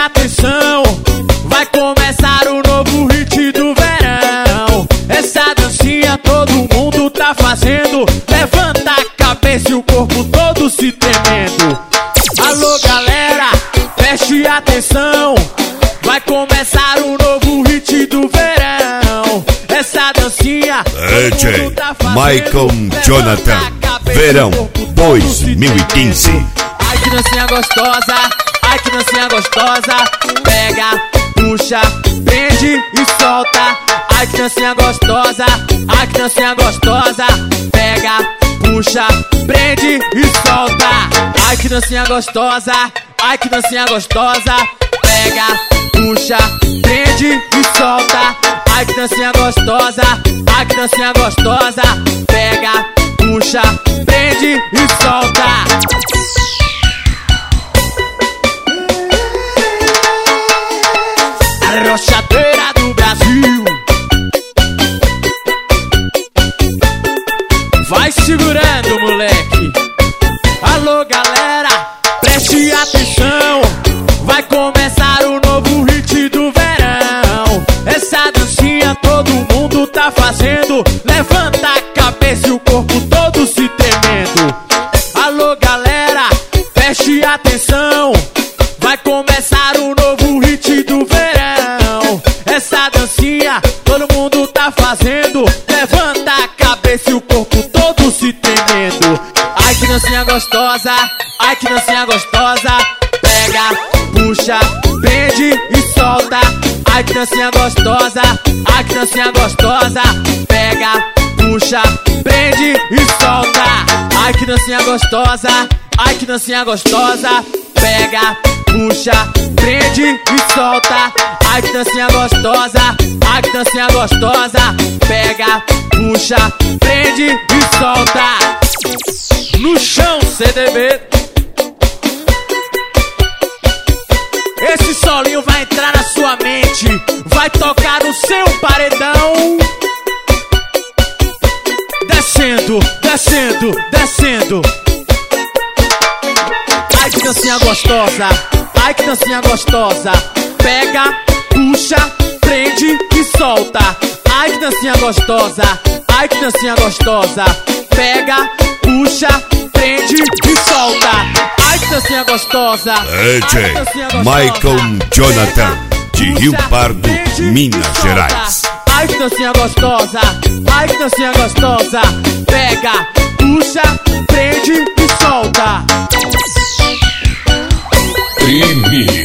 atenção, vai começar o novo hit do verão. Essa dancinha todo mundo tá fazendo, levanta a cabeça e o corpo todo se tremendo. Alô galera, preste atenção, vai começar o novo hit do verão. Essa dancinha DJ Michael Jonathan, Verão 2015. Ai que dancinha gostosa, ai que dancinha gostosa. Pega, puxa, prende e solta. Ai que dancinha gostosa, ai que dancinha gostosa. Pega, puxa, prende e solta. Ai que dancinha gostosa, ai que dancinha gostosa. Pega, puxa, prende e solta. Ai que dancinha gostosa, ai que dancinha gostosa. Pega, puxa, prende e solta. A rochadeira do Brasil. Vai segurando, moleque. Alô galera, preste atenção, vai começar o novo hit do verão. Essa dancinha todo mundo tá fazendo, levanta a cabeça e o corpo todo se tremendo. Alô galera, preste atenção, vai começar o novo hit do verão. Essa dancinha todo mundo tá fazendo, levanta a cabeça e o corpo todo se tremendo. Ai que dancinha gostosa, ai que dancinha gostosa. Pega, puxa, prende e solta. Ai que dancinha gostosa, ai que dancinha gostosa. Pega, puxa, prende e solta. Ai que dancinha gostosa, ai que dancinha gostosa. Pega, puxa, prende e solta. Ai que dancinha gostosa, ai que dancinha gostosa. Pega, puxa, prende e solta. No chão, CDB. Esse solinho vai entrar na sua mente, vai tocar no seu paredão. Descendo, descendo, descendo. Ai que dancinha gostosa, ai que dancinha gostosa. Pega, puxa, prende e solta. Ai que dancinha gostosa, ai que dancinha gostosa. Pega, puxa, prende e solta. Ai que dancinha gostosa, DJ Michael Jonathan, de Rio Pardo, Minas Gerais. Ai que dancinha gostosa, ai que dancinha gostosa. Pega, puxa, prende e solta. Crime.